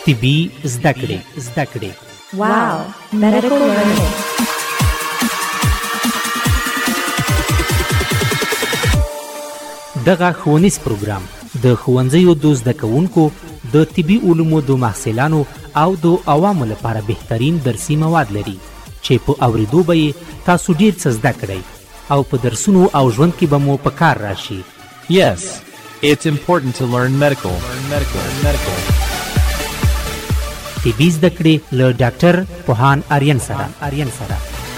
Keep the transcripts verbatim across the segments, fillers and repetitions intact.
طبي زده کړې زده کړې Wow, medical learning. دغه ښوونیز پروګرام د ښوونځیو د زده کوونکو د طبي علومو د محصلانو او د عوامو لپاره بهترین درسي مواد لري چې په اوریدو به یې تاسو ډیر څه زده کړئ او په درسونو او ژوند کې به مو په کار راشي. Yes, it's important to learn medical. Learn medical. Learn medical. طبي زده کړې له ډاکټر پوهان آریان سره آریان سره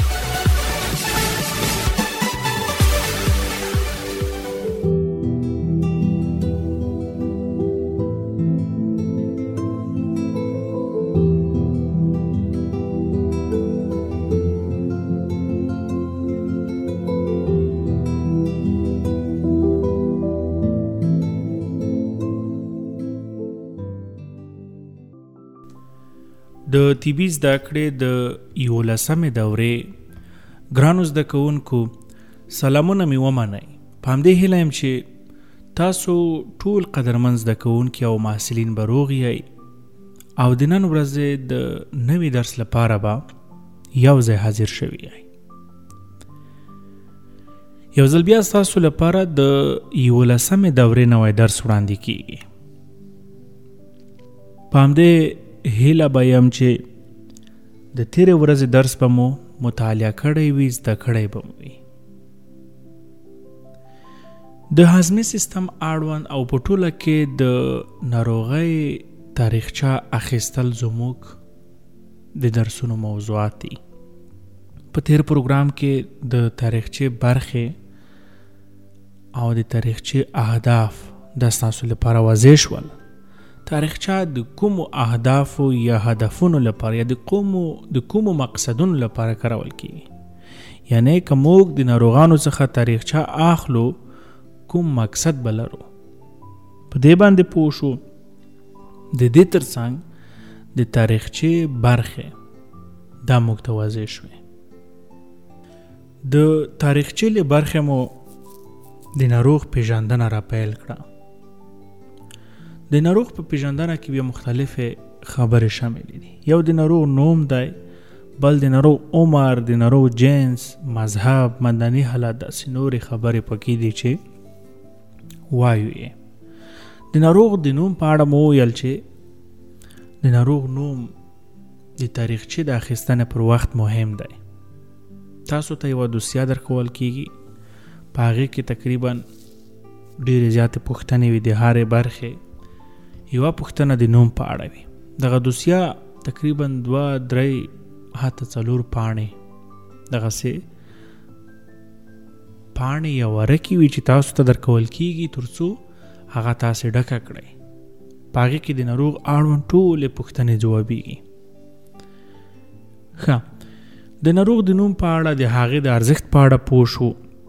د طبي زده کړې د یولسمې دورې ګرانو زده کوونکو سلامونه مې ومنئ. په همدې هیله یم چې تاسو ټول قدرمن زده کوونکي او محصلین به روغ یئ او د نن ورځې د نوي درس لپاره به یو ځای حاضر شوي یئ. یو ځل بیا ستاسو لپاره د یولسمې دورې نوی درس وړاندې کیږي. په همدې هیله به یم چې د تیرې ورځې درس به مو مطالعه کړی وي، زده کړی به مو وي. د هاضمې سیستم اړوند او په ټوله کې د ناروغۍ تاریخچه اخیستل زموږ د درسونو موضوعات دي. په تیر پروګرام کې د تاریخچې برخې او د تاریخچې اهداف د ستاسو لپاره واضح شول. تاریخچه د کومو اهدافو یا هدفونو لپاره یا د کومو د کومو مقصدونو لپاره کارول کیږي. یعنی که موږ د ناروغانو څخه تاریخچه اخلو کوم مقصد به لرو. په دې باندې پوه شو. د دې ترڅنګ د تاریخچې برخې دا موږ ته واضح شوې. د تاریخچې له برخې مو د ناروغ پیژندنه را پیل کړه. د ناروغ په پیژندنه کې بیا مختلفې خبرې شاملې دي. یو د ناروغ نوم دی، بل د ناروغ عمر، د ناروغ جنس، مذهب، مدني حالت، داسې نورې خبرې پکې دي چې وایو یې. د ناروغ د نوم په اړه مو ویل چې د ناروغ نوم د تاریخچې د اخیستنې پر وخت مهم دی. تاسو ته یوه دوسیه درکول کیږي. په هغې کې تقریبا ډېرې زیاتې پوښتنې وي. د هرې برخې یوه پوښتنه د نوم په اړه وي. دغه دوسیه تقریبا دوه درې حتی څلور پاڼې دغسې پاڼې یا ورقې وي چې تاسو ته درکول کیږي تر څو هغه تاسې ډکه کړئ. په هغې کې د ناروغ اړوند ټولې پوښتنې ځوابیږي. ښه، د ناروغ د نوم په اړه د هغې د ارزښت په اړه پوه شو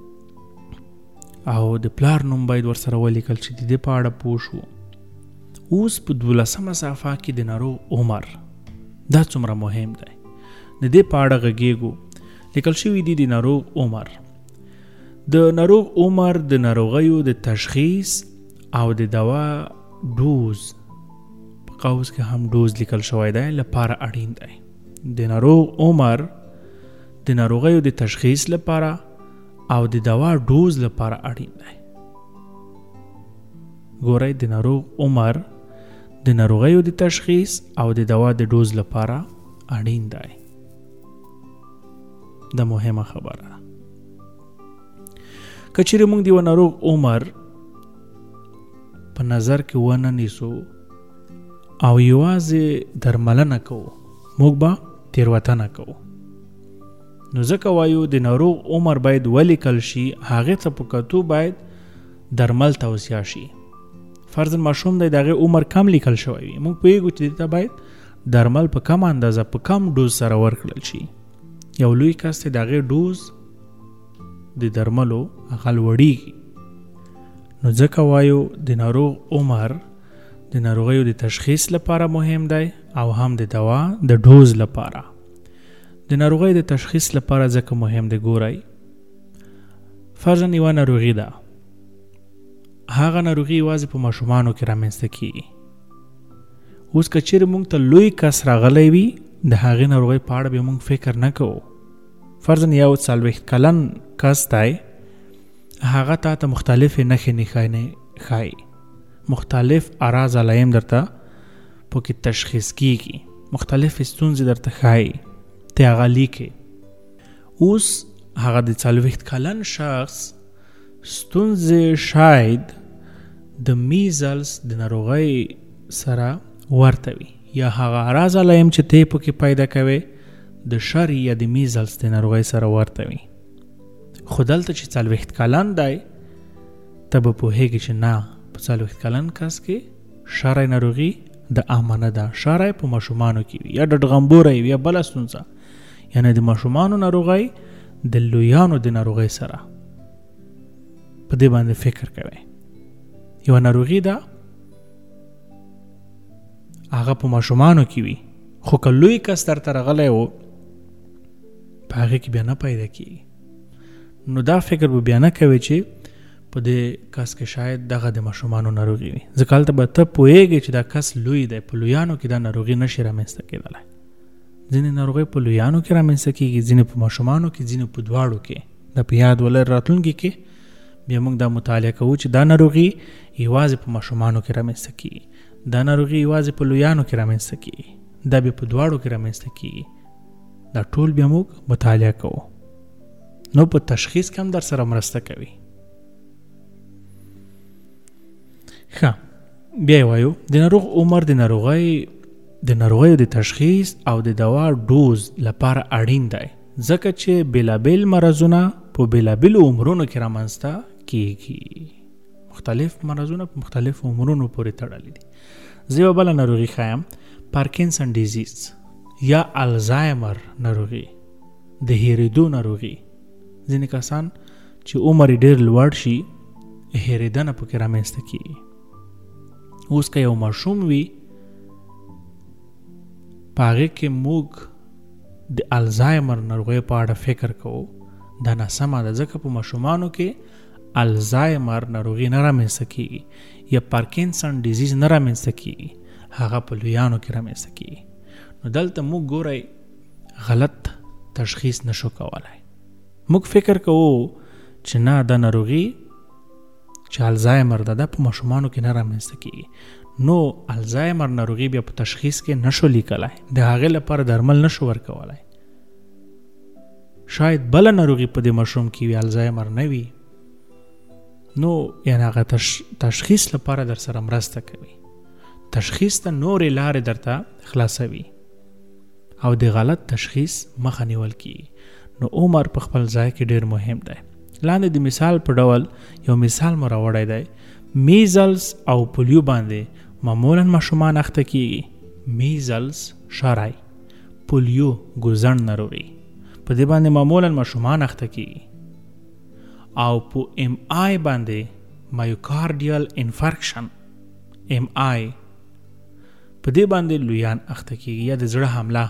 او د پلار نوم باید ورسره ولیکل چې د دې په اړه پوه شو. اوس په دولسمه صفحه کې د ناروغ عمر دا څومره مهم دی. د دې په اړه غږیږو. لیکل شوي دي د ناروغ عمر. د ناروغ عمر د ناروغیو د تشخیص او د دوا ډوز، په قوس کې هم ډوز لیکل شوی دی، لپاره اړین دی. د ناروغ عمر د ناروغیو د تشخیص لپاره او د دوا ډوز لپاره اړین دی. ګورئ، د ناروغ عمر د ناروغیو د تشخیص او د دوا د ډوز لپاره اړین دی. دا مهمه خبره ده. که چیرې موږ د یو ناروغ عمر په نظر کې ونه نیسو او یوازې درملنه کوو، موږ به تېروتنه کوو. نو ځکه وایو د ناروغ عمر باید ولیکل شي، هغې ته په کتو باید درمل توصیه شي. فرضاً ماشوم دی، د هغې عمر کم لیکل شوی وي، موږ پوهېږو چې دې ته باید درمل په کم اندازه په کم ډوز سره ورکړل شي. یو لوی کس دی، د هغې ډوز د درملو هغه لوړېږي. نو ځکه وایو د ناروغ عمر د ناروغیو د تشخیص لپاره مهم دی او هم د دوا د ډوز لپاره. د ناروغۍ د تشخیص لپاره ځکه مهم دی. ګورئ، فرضاً یوه ناروغي ده، هغه ناروغي یوازې په ماشومانو کې رامنځته کیږي. اوس که چیرې موږ ته لوی کس راغلی وي د هغې ناروغۍ په اړه بیا موږ فکر نه کوو. فرضاً یو څلوېښت کلن کس دی، هغه تا ته مختلفې نښې نښانې ښایي، مختلف اعراض علایم درته پکې تشخیص کیږي، مختلفې ستونزې درته ښایي، ته هغه لیکې. اوس هغه د څلوېښت کلن شخص ستونزې شاید د میزلز د ناروغۍ سره ورته وي، یا هغه اعراض علایم چې ته پکې پیدا کوي د شری یا د میزلز د ناروغۍ سره ورته وي. خو دلته چې څلوېښت کلن دی ته به پوهېږي چې نه، په څلوېښت کلن کس کې شری ناروغي د امنه ده. شری په ماشومانو کې وي، یا ډډغمبوری وي، یا بله ستونزه، یعنی د ماشومانو ناروغۍ د لویانو د ناروغۍ سره. په دې باندې فکر کوي. یو ناروغي ده هغه په ماشومانو کې وي، خو که لوی کس درته راغلی و په هغې کې بیا نه پیدا کېږي. نو دا فکر به بیا نه کوي چې په دې کس کې شاید دغه د ماشومانو ناروغي وي، ځکه هلته به ته پوهېږې چې دا کس لوی دی. په لویانو کې دا ناروغي نشي رامنځته کېدلی. ځینې ناروغۍ په لویانو کې رامنځته کېږي، ځینې په ماشومانو کې، ځینې په دواړو کې. دا په یاد ولر راتلونکي کې بیا موږ دا مطالعه کوو چې دا ناروغي یوازې په ماشومانو کې رامنځته کېږي، دا ناروغي یوازې په لویانو کې رامنځته کېږي، دا بیا په دواړو کې رامنځته کېږي. دا ټول بیا موږ مطالعه کوو. نو په تشخیص کې هم در سره مرسته کوي. ښه، بیا یې وایو د ناروغ عمر د ناروغۍ د ناروغیو د تشخیص او د دوا ډوز لپاره اړین دی، ځکه چې بېلابېل مرضونه په بېلابېلو عمرونو کې رامنځته کېږي. مختلف مرضونه په مختلف عمرونو پورې تړلي دي. زه یوه بله ناروغي ښایم، پارکینسن ډیزیز یا الزایمر ناروغي، د هېرېدو ناروغي. ځینې کسان چې عمر یې ډېر لوړ شي هېرېدنه پکې رامنځته کېږي. اوس که یو ماشوم وي په هغې کې موږ د الزایمر ناروغۍ په اړه فکر کوو، دا ناسمه ده، ځکه په ماشومانو کې الزایمر ناروغي نه رامنځته کېږي یا پارکینسن ډیزیز نه رامنځته کېږي، هغه په لویانو کې رامنځته کېږي. نو دلته موږ ګورئ غلط تشخیص نشو کولی. موږ فکر کوو چې نه، دا ناروغي چې الزایمر ده دا په ماشومانو کې نه رامنځته کېږي. نو الزایمر ناروغي بیا په تشخیص کې نشو لیکلی، د هغې لپاره درمل نشو ورکولی. شاید بله ناروغي په دې ماشوم کې وي، الزایمر نه وي، نو یعنی هغه تش... تشخیص لپاره در سره مرسته کوي. تشخیص ته نورې لارې درته خلاصوي او د غلط تشخیص مخه نیول کیږي. نو عمر په خپل ځای کې ډېر مهم دی. لاندې د مثال په ډول یو مثال مو راوړی دی. میزلز او پولیو باندې معمولا ماشومان اخته کیږي. میزلز شری، پولیو ګوزڼ ناروغي، په دې باندې معمولا ماشومان اخته کیږي. او په ام آی باندې مایوکارډیال انفارکشن ام آی، په دې باندې لویان اخته کیږي، یا د زړه حمله.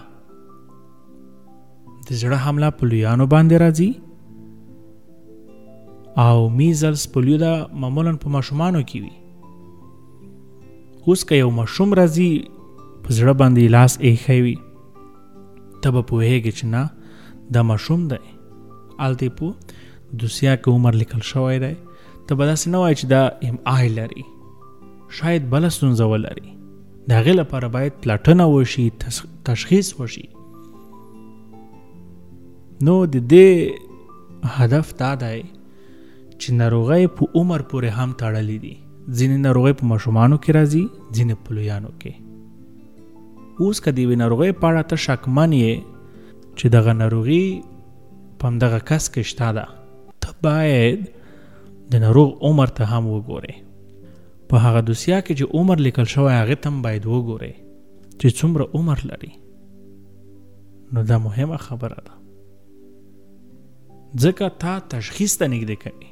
د زړه حمله په لویانو باندې راځي. او میزلز پولیو دا معمولا په ماشومانو کې وي. اوس که یو ماشوم راځي په زړه باندې لاس ایښی وي، ته به پوهېږې چې نه دا ماشوم دی. هلته په دوسیه کې عمر لیکل شوی دی. ته به داسې نه وایي چې دا ام آی لري، شاید بله ستونزه ولري. د هغې لپاره باید پلاټنه وشي، تشخیص وشي. نو د دې هدف دا دی چې ناروغۍ په عمر پورې هم تړلې دي. ځینې ناروغۍ په ماشومانو کې راځي، ځینې په لویانو کې. اوس که د یوې ناروغۍ په اړه ته شکمن یې چې دغه ناروغي په همدغه کس کې شته ده، ته باید د ناروغ عمر ته هم وګورې. په هغه دوسیه کې چې عمر لیکل شوی هغې ته هم باید وګورې چې څومره عمر لري. نو دا مهمه خبره ده، ځکه تا تشخیص ته نږدې کوي.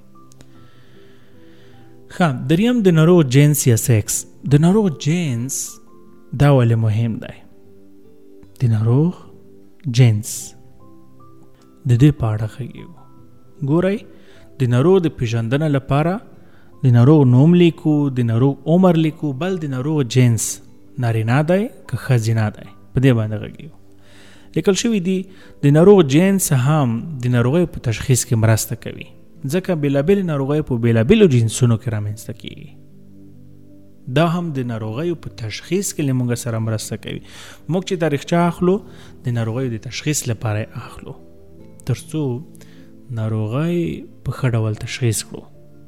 ښه، دریم د ناروغ جنس یا سیکس. د ناروغ جنس دا ولې مهم دی؟ د ناروغ جنس د دې په اړه غږیږو. ګورئ، د ناروغ د پیژندنې لپاره د ناروغ نوم لیکو، د ناروغ عمر لیکو، بل د ناروغ جنس نارینه دی که ښځینه دی په دې باندې غږیږو. لیکل شوي دي د ناروغ جنس هم د ناروغیو په تشخیص کې مرسته کوي ځکه بېلابېلې ناروغۍ په بېلابېلو جنسونو کې رامنځته کیږي. دا هم د ناروغیو په تشخیص کې له موږ سره مرسته کوي. موږ چې تاریخچه اخلو د ناروغیو د تشخیص لپاره اخلو تر څو ناروغۍ په ښه ډول تشخیص کړو.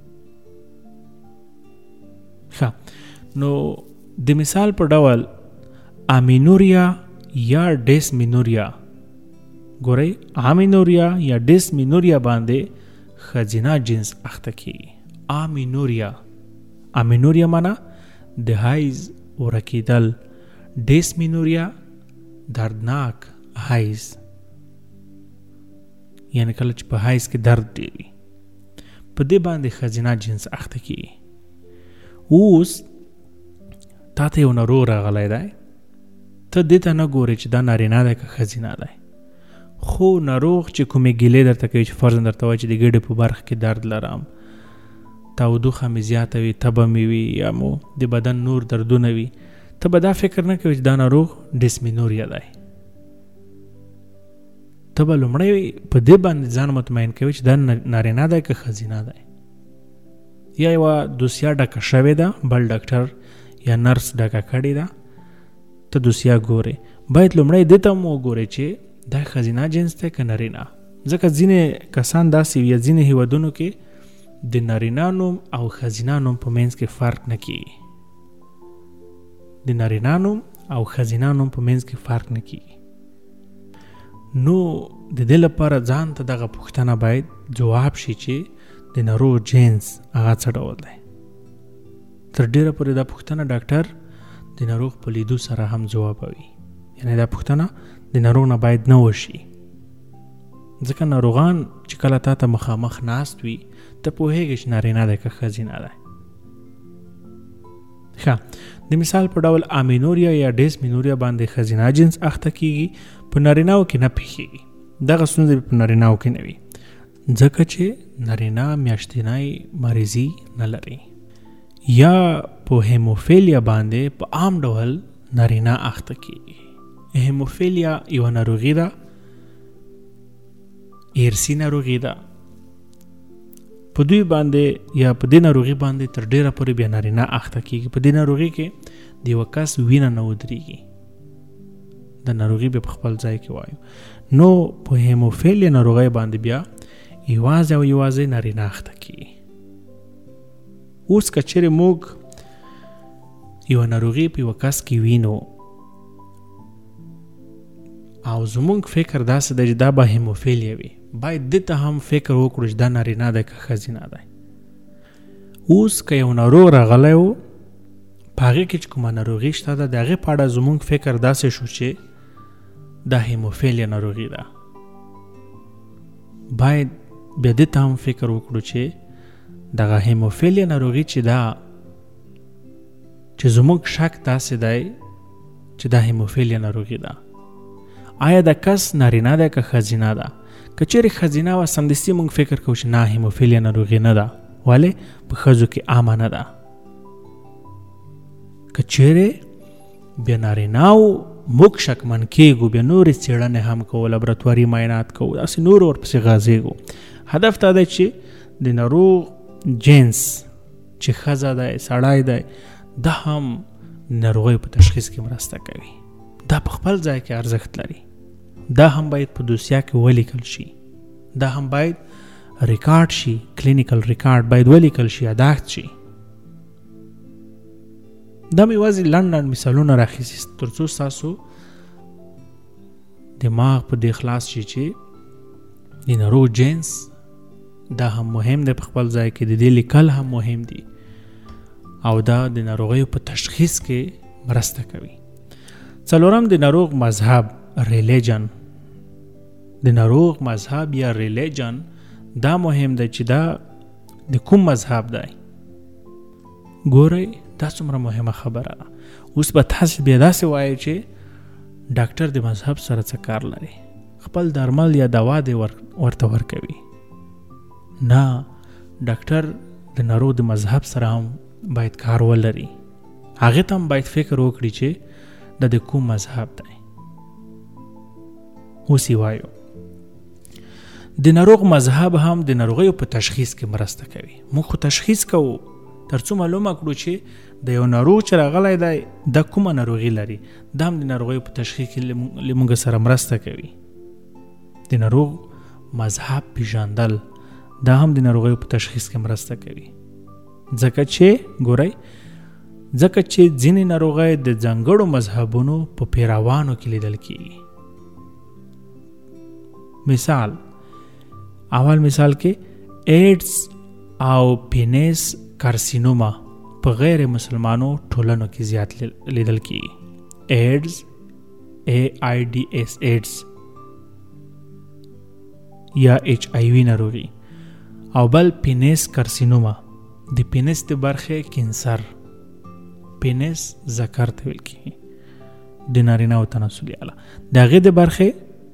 ښه نو د مثال په ډول امینوریا یا ډیسمینوریا، ګورئ امینوریا یا ډیسمینوریا باندې ښځینه جنس اخته کیږي. امینوریا امینوریا معنا د حیض ورکیدل، ډیسمینوریا دردناک حیض، یعنی کله چې په حیض کې درد ډېر وي په دې باندې ښځینه جنس اخته کیږي. اوس تا ته یو ناروغ راغلی دی، ته دې ته نه ګورې چې دا نارینه دی که ښځینه دی، خو ناروغ چې کومې ګیلې درته کوي چې فرضاً درته وایي چې د ګېډې په برخه کې درد لرم، تودوخه مې زیاته وي، تبه مې وي، یا مو د بدن نور دردونه وي، ته به دا فکر نه کوي چې دا ناروغ ډیسمینوریا دی. ته به لومړی په دې باندې ځان مطمئن کوي چې دا نارینه دی که ښځینه دی. یا یوه دوسیه ډکه شوې ده، بل ډاکټر یا نرس ډکه کړې ده، ته دوسیه ګورې، باید لومړی دې ته هم وګورې چې دا ښځینه جنس دی که نارینه. ځکه ځینې کسان داسې وي یا ځینې هیوادونو کې د نارینه نوم او ښځینه نوم په منځ کې فرق نه کیږي. د نارینه نوم او ښځینه نوم په منځ کې فرق نه کیږي. نو د دې لپاره ځان ته دغه پوښتنه باید جواب شي چې د ناروغ جنس هغه څه ډول دی. تر ډیره پورې دا پوښتنه ډاکټر د ناروغ په لیدو سره هم جوابوي، یعنی دا پوښتنه د ناروغ نه باید نه وشي، ځکه ناروغان چې کله تا ته مخامخ ناست وي ته پوهېږې چې نارینه دی که ښځینه دی. ښه د مثال په ډول امینوریا یا ډیسمینوریا باندې ښځینه جنس اخته کیږي، په نارینه‌و کې نه پیښیږي. دغه ستونزې په نارینه‌و کې نه وي ځکه چې نارینه میاشتنی مریضي نه لري. یا په هیموفیلیا باندې په عام ډول نارینه اخته کیږي. هیموفیلیا یو ناروغي ده، ایرسی ناروغي ده. په دوی باندې یا په دې ناروغي باندې تر ډیره پورې بیا نارینه اخته کیږي. په دې ناروغي کې د یو کس وینه نه ودرېږي، د ناروغي به په خپل ځای کې وایو. نو په هیموفیلیا ناروغي باندې بیا یوازې او یوازې نارینه اخته کیږي. اوس که چیرې موږ یو ناروغي په یو کس کې وینو او زمونږ فکر داسې دی چې دا به هیموفیلیا وي، باید دې ته هم فکر وکړو چې دا نارینه دی که ښځینه دی. اوس که یو ناروغ راغلی و په هغې کې چې کومه ناروغي شته ده، د هغې په اړه زمونږ فکر داسې شو چې دا هیموفیلیا ناروغي ده، باید بیا دې ته هم فکر وکړو چې دغه هیموفیلیا ناروغي چې ده، چې زمونږ شک داسې دی چې دا هیموفیلیا ناروغي ده، آیا د کس نارینه ده که ښځینه ده؟ که چیرې ښځینه وه سمدستي موږ فکر کوو چې نه هیموفیلیا ناروغي نه ده، ولې په ښځو کې عامه نه ده. که چیرې بیا نارینه و موږ شکمن کېږو، بیا نورې څېړنې هم کوو، لابراتواري معاینات کوو، داسې نور ورپسې غځېږو. هدف دا دی چې د ناروغ جنس چې ښځه دی سړی دی دا هم ناروغیو په تشخیص کې مرسته کوي. دا په خپل ځای کې ارزښت لري. دا هم باید په دوسیه کې ولیکل شي، دا هم باید ریکارډ شي، کلینیکل ریکارډ باید ولیکل شي، یاداښت شي. دا مې یوازې لنډ لنډ مثالونه راخیستي تر څو ستاسو دماغ په دې خلاص شي چې د ناروغ جنس دا هم مهم دی، په خپل ځای کې د دې لیکل هم مهم دي او دا د ناروغیو په تشخیص کې مرسته کوي. څلورم د ناروغ مذهب، ریلیجن. د ناروغ مذهب یا ریلیجن دا مهم دی چې دا د کوم مذهب دی. ګورئ دا څومره مهمه خبره ده. اوس به تاسو بیا داسې وایئ چې ډاکټر د مذهب سره څه کار لري، خپل درمل یا دوا دې ورته ورکوي. نه، ډاکټر د ناروغ د مذهب سره هم باید کار ولري، هغه ته هم باید فکر وکړي چې د کوم مذهب دی. اوس یې وایو د ناروغ مذهب هم د ناروغیو په تشخیص کې مرسته کوي. موږ خو تشخیص کوو تر څو معلومه کړو چې د یو ناروغ چې راغلی دی د کومه ناروغي لري. دا هم د ناروغیو په تشخیص کې له موږ سره مرسته کوي. د ناروغ مذهب پیژندل دا هم د ناروغیو په تشخیص کې مرسته کوي. ځکه چې ګورئ ځکه چې ځینې ناروغۍ د ځانګړو مذهبونو په پیروانو کې لیدل کېږي. مثال اول مثال کې ایډز او پینس کارسینوما په غیر مسلمانو ټولنو کې زیات لیدل کېږي. ایډز ای آی ډي ایس ایډز یا ایچ آی وی ناروغي او بل پینس کارسینوما د پینس د برخې کینسر. پینس ذکر ته ویل کېږي د نارینه او تناسلي آله. د هغې د برخې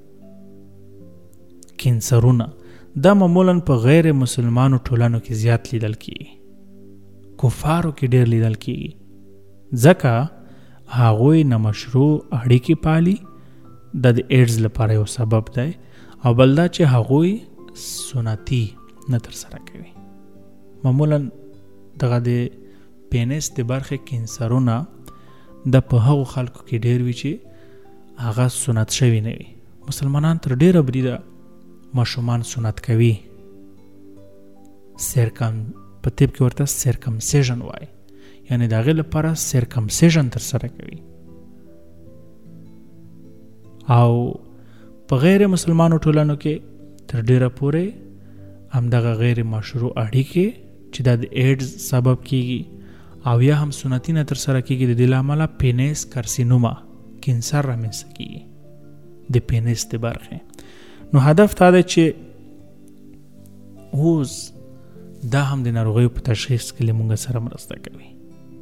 کینسرونه دا معمولا په غیر مسلمانو ټولنو کې زیات لیدل کېږي. کفارو کې ډېر لیدل کېږي ځکه هغوی نامشروع اړیکې پالي. دا د ایډز لپاره یو سبب دی. او بل دا چې هغوی سنتي نه ترسره کوي. معمولا دغه د پینس د برخې کینسرونه د په هغو خلکو کې ډېر وي چې هغه سنت شوي نه وي. مسلمانان تر ډېره بریده ماشومان سنت کوي. سرکم په طب کې ورته سرکمسیژن وایي، یعنی د هغې لپاره سرکمسیژن ترسره کوي. او په غیر مسلمانو ټولنو کې تر ډېره پورې همدغه غیر مشروع اړیکې چې دا د ایډز سبب کیږي او یا هم سنتي نه ترسره کیږي، د دې له امله پینس کارسینوما کینسر رامنځته کیږي د پینس د برخې. نو هدف دا دی چې اوس دا هم د ناروغیو په تشخیص کې له موږ سره مرسته کوي.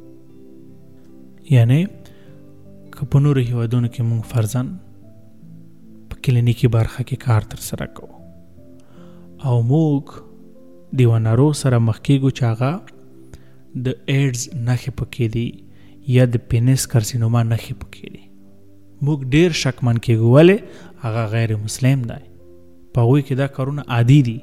یعنی که په نورو هیوادونو کې موږ فرضاً په کلینیکي برخه کې کار ترسره کوو او موږ د یوه ناروغ سره مخ کېږو چې هغه د ایډز نښې پکې دي یا د پینس کارسینوما نښې پکې دي، موږ ډېر شکمن کېږو ولې هغه غیر مسلم دی، په هغوی کې دا کارونه عادي دي.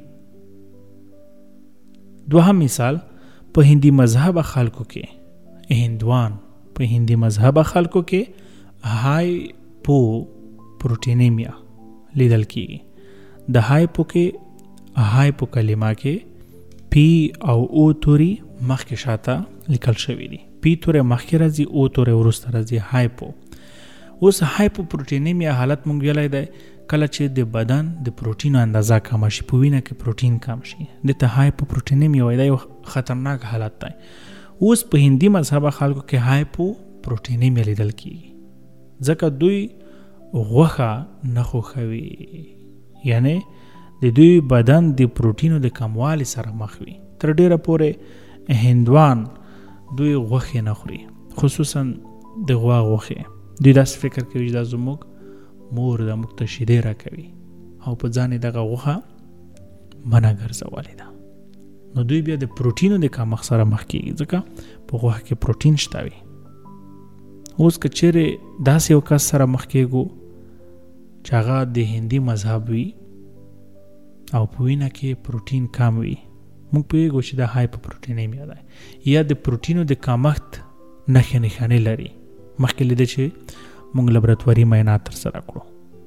دوهم مثال په هندي مذهب خلکو کې هندوان په هندي مذهب خلکو کې هایپو پروټینیمیا لیدل کېږي. د هایپو کې هایپو کلمه کې پی او او توري مخکې شاته لیکل شوي دي. پی توری مخکې راځي، او توری وروسته راځي. هایپو اوس هایپو پروټینیمیا حالت مونږ ویلی دی کله چې د بدن د پروټینو اندازه کمه شي، په وینه کې پروټین کم شي، دته هایپو پروټینیمیا وایي. دا یو خطرناک حالت دی. اوس په هندي مذهب خلکو کې هایپو پروټینیمیا لیدل کېږي ځکه دوی غوښه نه خوښوي، یعنی د دوی بدن د پروټینو د کموالي سره مخ وي. تر ډیره پورې هندوان دوی غوښې نه خوري، خصوصا د غوا غوښې. دوی داسې فکر کوي چې دا زموږ مور د موږ ته شیدې راکوي او په ځان یې دغه غوښه منع ګرځولې ده. نو دوی بیا د پروټینو د کمښت سره مخ کېږي ځکه په غوښه کې پروټین شته وي. اوس که چیرې داسې یو کس سره مخ کېږو چې هغه د هندي مذهب وي او په وینه کې پروټین کم وي، موږ پوهېږو چې دا هایپو پروټینیمیا ده یا د پروټینو د کمښت نښې نښانې لري. مخکې لیده چې موږ لابراتواري معاینات ترسره کړو.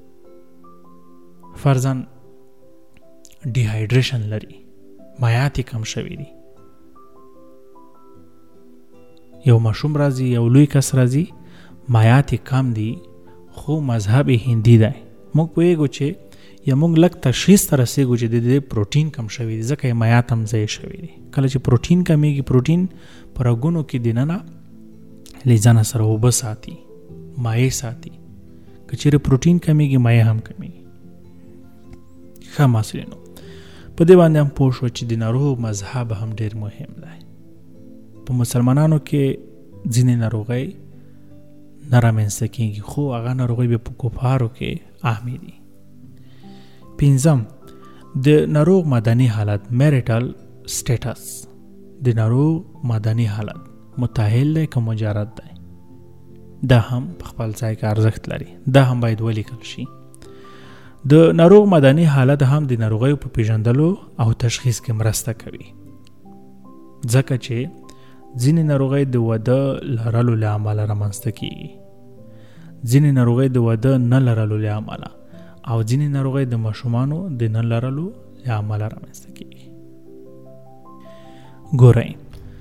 فرضاً ډیهایډریشن لري، مایعات یې کم شوي دي. یو ماشوم راځي، یو لوی کس راځي، مایعات یې کم دي خو مذهب هندي دی. موږ پوهېږو چې یا موږ لږ تشخیص ته رسېږو چې د دې پروټین کم شوي دي ځکه یې مایعات هم ضایع شوي دي. کله چې پروټین کمیږي، پروټین په رګونو کې دننه له ځانه سره اوبه ساتي، مایع ساتي. که چیرې پروټین کمیږي، مایع هم کمیږي. ښه محصلینو، په دې باندې هم پوه شو چې د ناروغ مذهب هم ډېر مهم دی. په مسلمانانو کې ځینې ناروغۍ نه رامنځته کېږي خو هغه ناروغۍ بیا په کفارو کې عامې دي. پنځم، د ناروغ مدني حالت میریټل سټیټس. د ناروغ مدني حالت متأهل دی که مجرد دی. دا هم په خپل ځای کې ارزښت لري. دا هم باید ولیکل شي. د ناروغ مدني حالت هم د ناروغیو په پیژندلو او تشخیص کې مرسته کوي. ځکه چې ځینې ناروغۍ د واده لرلو له امله رامنځته کیږي. ځینې ناروغۍ د واده نه لرلو له امله او ځینې ناروغۍ د ماشومانو د نه لرلو له امله رامنځته کیږي. ګورئ،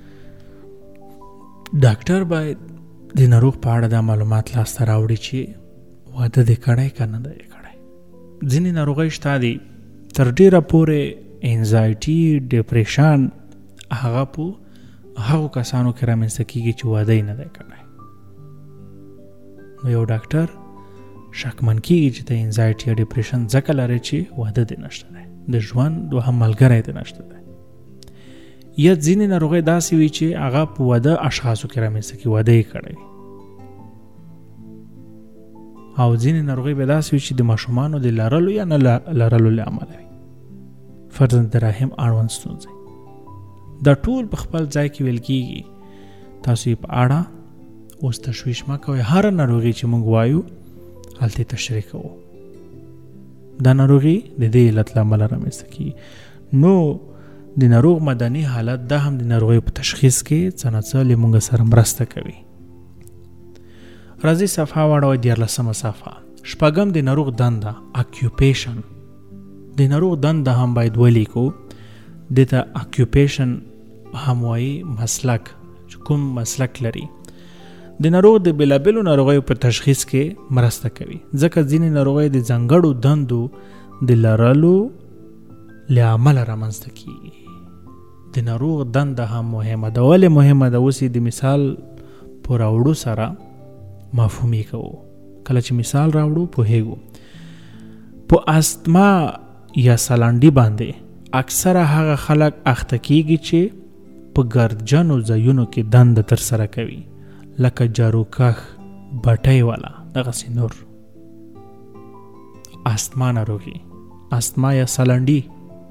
ډاکټر باید د ناروغ په اړه دا معلومات لاسته راوړي چې واده دې کړی که نه دی کړی. ځینې ناروغۍ شته دي تر ډیره پورې انزایټي، ډپریشن هغه په هغو کسانو کې رامنځته کیږي چې واده یې نه دی کړی. نو یو ډاکټر شکمن کیږي چې د انزایټي یا ډپریشن ځکه لري چې واده دې نشته دی، د ژوند دوهم ملګری دې نشته دی. یا ځینې ناروغۍ داسې وي چې هغه په واده اشخاصو کې رامنځته کیږي، واده یې کړی. او ځینې ناروغۍ به داسې وي چې د ماشومانو د لرلو یا نه لرلو له امله وي، فرضاً د رحم اړوند ستونزې. دا ټول په خپل ځای کې ویل کېږي. تاسو یې په اړه اوس تشویش مه کوئ. هره ناروغي چې موږ وایو هلته تشریح کوو. دا ناروغي د دې علت له امله رامنځته کېږي. نو د ناروغ مدني حالت دا هم د ناروغیو په تشخیص کې څه نه څه له موږ سره مرسته کوي. راځئ صفحه واړوئ، دیارلسمه صفحه. شپږم د ناروغ دنده، اکیوپیشن. د ناروغ دنده هم باید ولیکو. دته اکیوپیشن هم وایي مسلک، چې کوم مسلک لري. د ناروغ د بېلابېلو ناروغیو په تشخیص کې مرسته کوي، ځکه ځینې ناروغۍ د ځانګړو دندو د لرلو له امله رامنځته کېږي. د ناروغ دنده هم مهمه ده. ولې مهمه ده؟ اوس د مثال په راوړو سره مفهومي کوو. کله چې مثال راوړو پوهیږو. په استما یا سلانډي باندې اکثره هغه خلک اخته کیږي چې په ګردجنو ځایونو کې دنده تر سره کوي، لکه جاروکاخ، بټۍ والا، دغسې نور. استما ناروغي، استما یا سلانډي،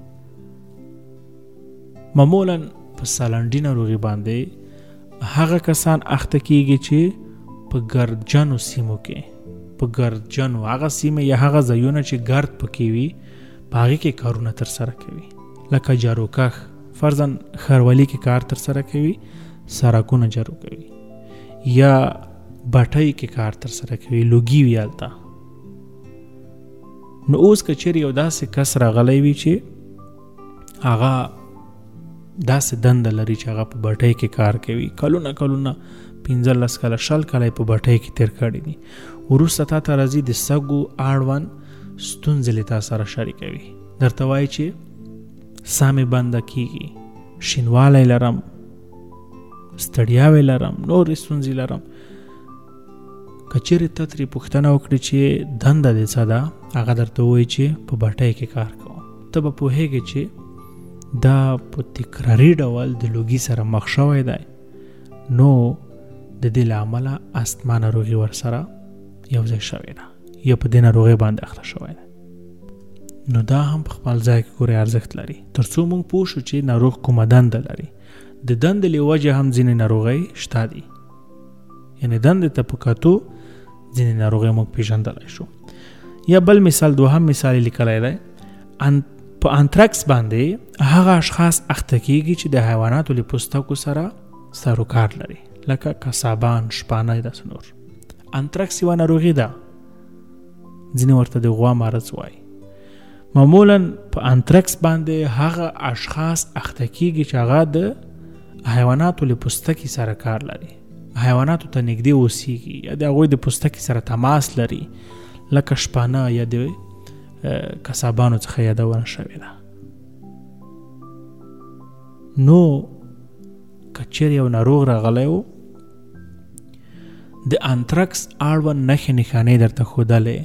معمولا په سلانډي ناروغي باندې هغه کسان اخته کیږي چې په ګردجنو سیمو کې، په ګردجنو هغه سیمه یا هغه ځایونه چې ګرد پکې وي په هغې کې کارونه تر سره کوي، لکه جاروکاخ، فرضاً ښاروالي کې کار تر سره کوي، سړکونه جارو کوي، یا بټۍ کې کار تر سره کوي، لوګي وي هلته. نو اوس که چیرې یو داسې کس راغلی وي چې هغه داسې دنده لري چې هغه په بټۍ کې کار کوي، کلونه کلونه پنځلس کاله شل کاله په بټۍ کې تیر کړي دي، وروسته تا ته راځي د سږو اړوند ستونزې له تا سره شریکوي، درته وایي چې ساه مې بنده کېږي، شینوالی لرم، ستړیاوې لرم، نورې ستونزې لرم. که چیرې ته ترې پوښتنه وکړې چې دنده دې څه ده، هغه درته ووایي چې په بټۍ کې کار کوم. ته به پوهېږې چې دا په تکراري ډول د لوګي سره مخ شوی دی، نو د دې له امله استما ناروغي ورسره یو ځای شوې ده یا په دې ناروغۍ باندې اخته شوی دی. نو دا هم په خپل ځای کې ګورې ارزښت لري، تر څو موږ پوه شو چې ناروغ کومه دنده لري. د دندې له وجې هم ځینې ناروغۍ شته دي، یعنې دندې ته په کتو ځینې ناروغۍ موږ پېژندلی شو. یا بل مثال، دوهم مثال یې لیکلی دی. په انترکس باندې هغه اشخاص اخته کېږي چې د حیواناتو له پوستکو سره سروکار لري، لکه قصابان، شپانه، داسې نور. انترکس یوه ناروغي ده، ځینې ورته د غوا مرض وایي. معمولا په انترکس باندې هغه اشخاص اخته کېږي چې هغه د حیواناتو له پوستکي سره کار لري، حیواناتو ته نږدې اوسېږي یا د هغوی د پوستکي سره تماس لري، لکه شپانه یا د قصابانو څخه یادونه شوې ده. نو که چیرې یو ناروغ راغلی و، د انترکس اړوند نښې نښانې درته ښودلې،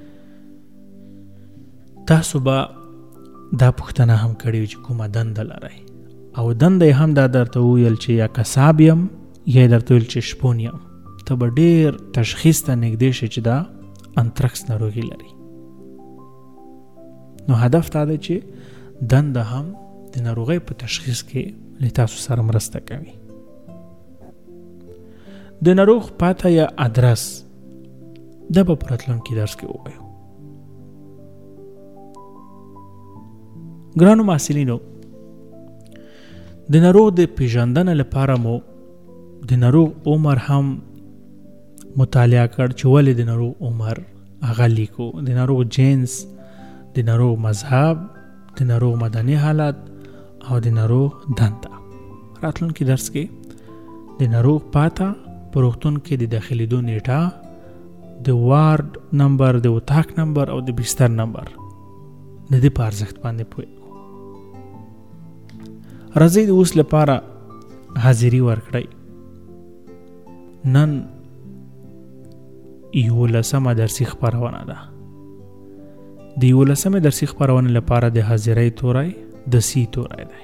تاسو به دا پوښتنه هم کړې وي چې کومه دنده لرئ، او دنده یې هم دا درته وویل چې یا قصاب یم یا یې درته ویل چې شپون یم. ته به ډېر تشخیص ته نږدې شي چې دا انترکس ناروغي لري. نو هدف دا دی چې دنده هم د ناروغۍ په تشخیص کې له تاسو سره مرسته کوي. د ناروغ پاته یا ادرس دا به په راتلونکي درس کې ووایو. ګرانو محصلینو، د ناروغ د پیژندنې لپاره مو د ناروغ عمر هم مطالعه کړ چې ولې د ناروغ عمر هغه لیکو، د ناروغ جنس، د ناروغ مذهب، د ناروغ مدني حالت او د ناروغ دنده. راتلونکي درس کې د ناروغ پاته، په روغتون کې د داخلېدو نیټه، د وارډ نمبر، د اتاق نمبر او د بستر نمبر د دې په ارزښت باندې پوهیږو. راځئ د اوس لپاره حاضري ورکړئ. نن یولسمه درسي خپرونه ده. د یولسمه درسي خپرونې لپاره د حاضرۍ توری د سی توری دی.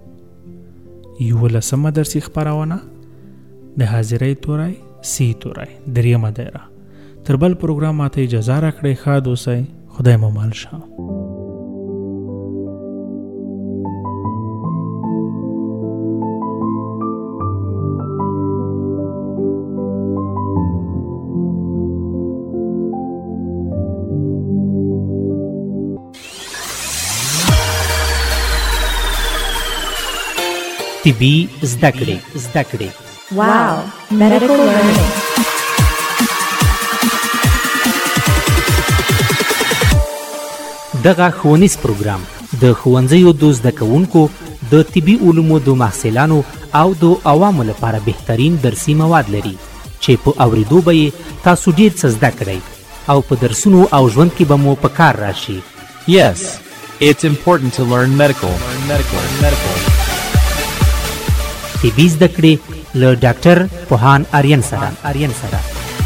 یولسمه درسي خپرونه د حاضرۍ توری سی توری دریمه دایره. تر بل پروګرام ماته اجازه راکړئ. ښاد اوسئ. خدای مو مل شه. طبي زده کړې زده کړې Wow, medical learning. دغه ښوونیز پروګرام د ښوونځیو د زده کوونکو، د طبي علومو د محصلانو او د عوامو لپاره بهترین درسي مواد لري چې په اورېدو به یې تاسو ډېر څه زده کړئ او په درسونو او ژوند کې به مو په کار راشي. Yes, it's important to learn medical. Learn medical. Medical. طبي زده کړې له ډاکټر پوهان آریان سره آریان سره